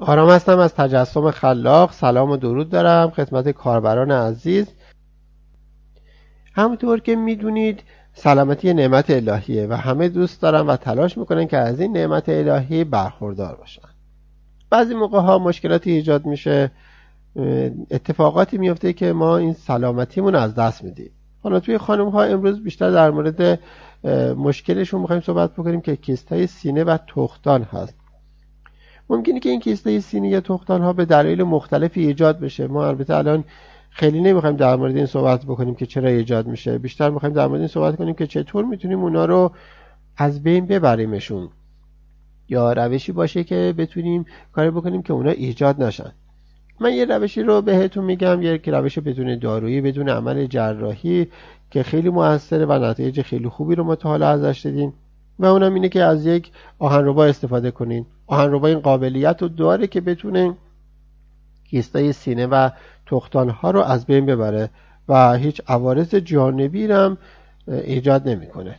آرام هستم از تجسم خلاق. سلام و درود دارم خدمت کاربران عزیز. همونطور که میدونید سلامتی نعمت الهیه و همه دوست دارن و تلاش میکنن که از این نعمت الهی برخوردار باشن. بعضی موقع ها مشکلاتی ایجاد میشه، اتفاقاتی میفته که ما این سلامتیمون از دست میدیم. حالا توی خانم ها امروز بیشتر در مورد مشکلشون میخوایم صحبت بکنیم که کیست‌های سینه و تخمدان هست. ممکنه که این کیسته سینه یا تخمدان ها به دلایل مختلفی ایجاد بشه. ما البته الان خیلی نمیخوایم در مورد این صحبت بکنیم که چرا ایجاد میشه، بیشتر میخوایم در مورد این صحبت کنیم که چطور میتونیم اونا رو از بین ببریمشون، یا روشی باشه که بتونیم کاری بکنیم که اونا ایجاد نشن. من یه روشی رو بهتون میگم، یک روش بدون دارویی، بدون عمل جراحی که خیلی موثره و نتایج خیلی خوبی رو ما تا حالا ازش دیدیم، و اونم اینه که از یک آهنربا استفاده کنین. آهنربا این قابلیت رو داره که بتونه کیستای سینه و تخمدان ها رو از بین ببره و هیچ عوارض جانبی هم ایجاد نمیکنه.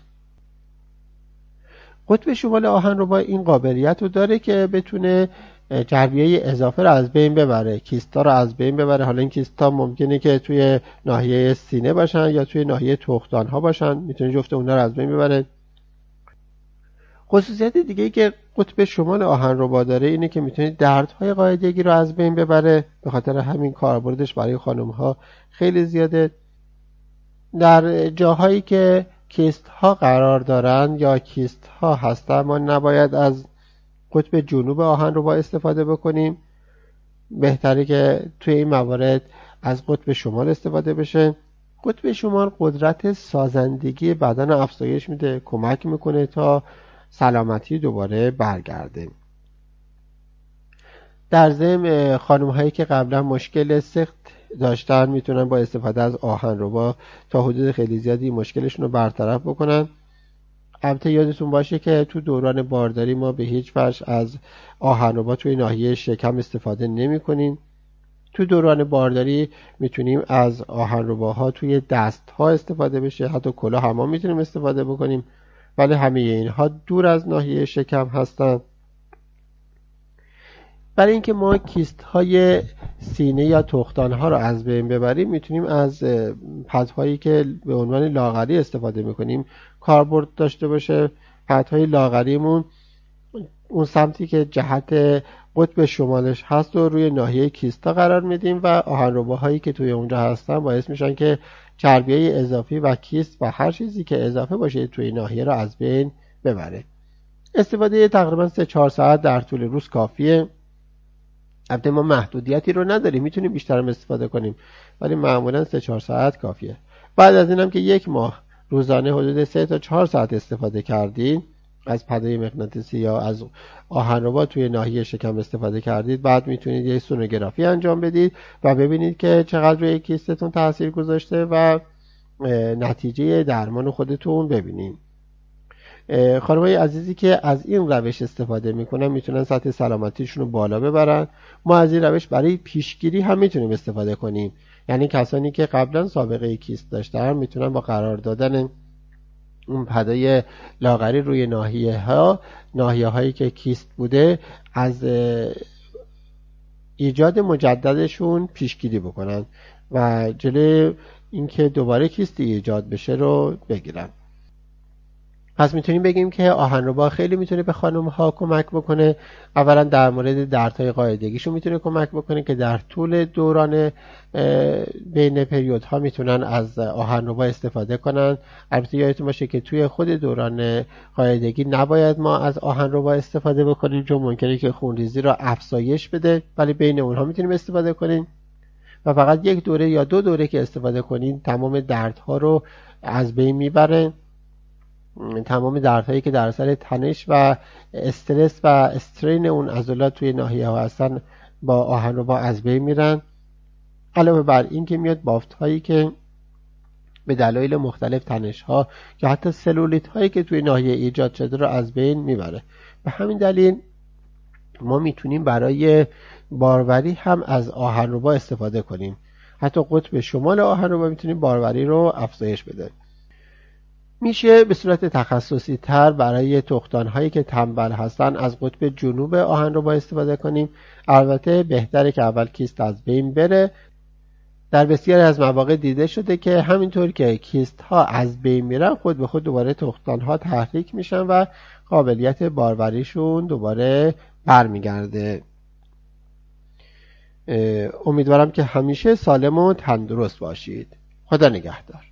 قطب شمال آهنربا این قابلیت رو داره که بتونه چربیای اضافه رو از بین ببره، کیستا رو از بین ببره. حالا این کیستا ممکنه که توی ناحیه سینه باشن یا توی ناحیه تخمدان ها باشن، میتونه جفت اونها رو از بین ببره. خصوصیت دیگه‌ای که قطب شمال آهنربا داره اینه که میتونه دردهای قاعدگی رو از بین ببره. به خاطر همین کاربردش برای خانم‌ها خیلی زیاده. در جاهایی که کیست ها قرار دارن یا کیست ها هستن، ما نباید از قطب جنوب آهنربا استفاده بکنیم. بهتره که توی این موارد از قطب شمال استفاده بشه. قطب شمال قدرت سازندگی بدن افزایش میده، کمک میکنه تا سلامتی دوباره برگرده. در ضمن خانم هایی که قبلا مشکل سخت داشتن میتونن با استفاده از آهنربا تا حدود خیلی زیادی مشکلشون رو برطرف بکنن. البته یادتون باشه که تو دوران بارداری ما به هیچ وجه از آهنربا توی ناحیه شکم استفاده نمی کنیم. تو دوران بارداری میتونیم از آهنرباها توی دست ها استفاده بشه، حتی کلاه هم میتونیم استفاده بکنیم، ولی همه اینها دور از ناحیه شکم هستن. برای اینکه ما کیست های سینه یا تخمدان ها رو از بین ببریم، میتونیم از پدهایی که به عنوان لاغری استفاده میکنیم کاربرد داشته باشه. پدهای لاغریمون اون سمتی که جهت قطب شمالش هست و روی ناحیه کیستا قرار میدیم و آهنرباهایی که توی اونجا هستن باعث میشن که چربیای اضافی و کیست و هر چیزی که اضافه باشه توی ناحیه رو از بین ببره. استفاده تقریبا 3-4 ساعت در طول روز کافیه. البته ما محدودیتی رو نداریم، میتونیم بیشتر هم استفاده کنیم، ولی معمولا 3-4 ساعت کافیه. بعد از اینم که 1 ماه روزانه حدود 3 تا 4 ساعت استفاده کردین از پدهای مغناطیسی یا از آهنربا توی ناحیه شکم استفاده کردید، بعد میتونید یه سونوگرافی انجام بدید و ببینید که چقدر روی کیستتون تاثیر گذاشته و نتیجه درمان خودتون ببینید. خانمای عزیزی که از این روش استفاده میکنن میتونن سطح سلامتیشون رو بالا ببرن. ما از این روش برای پیشگیری هم میتونیم استفاده کنیم. یعنی کسانی که قبلا سابقه کیست داشتن میتونن با قرار دادن اون پدای لاغری روی ناحیه هایی که کیست بوده از ایجاد مجددشون پیشگیری بکنن و جلوی اینکه دوباره کیستی ایجاد بشه رو بگیرن. پس میتونیم بگیم که آهنربا خیلی میتونه به خانم ها کمک بکنه. اولا در مورد دردهای قاعدگیشون میتونه کمک بکنه که در طول دوران بین پریود ها میتونن از آهنربا استفاده کنن. البته یادتون باشه که توی خود دوران قاعدگی نباید ما از آهنربا استفاده بکنیم، چون ممکنه که خونریزی را افزایش بده، ولی بین اونها میتونیم استفاده کنیم و فقط 1 دوره یا 2 دوره که استفاده کنین تمام دردها رو از بین میبره. تمام دردهایی که در اثر تنش و استرس و استرین اون عضلات توی ناحیه ها هستن با آهنربا از بین میرن. علاوه بر این که میاد بافت هایی که به دلایل مختلف تنش ها یا حتی سلولیت هایی که توی ناحیه ایجاد شده رو از بین میبره. به همین دلیل ما میتونیم برای باروری هم از آهنربا استفاده کنیم. حتی قطب شمال آهنربا میتونیم باروری رو افزایش بده. میشه به صورت تخصصی تر برای تخمدان هایی که تنبل هستن از قطب جنوب آهنربا استفاده کنیم. البته بهتره که اول کیست از بین بره. در بسیاری از مواقع دیده شده که همینطور که کیست ها از بین میرن خود به خود دوباره تخمدان ها تحریک میشن و قابلیت باروریشون دوباره برمیگرده. امیدوارم که همیشه سالم و تندرست باشید. خدا نگهدار.